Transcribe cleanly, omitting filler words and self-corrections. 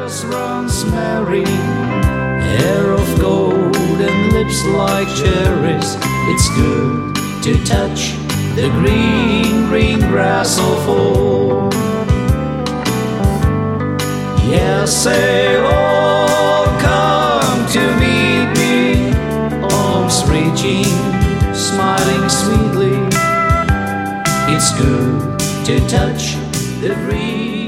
just runs merry, hair of gold and lips like cherries. It's good to touch the green, green grass of home. Yes, say, oh, come to meet me, arms reaching, smiling sweetly. It's good to touch the green.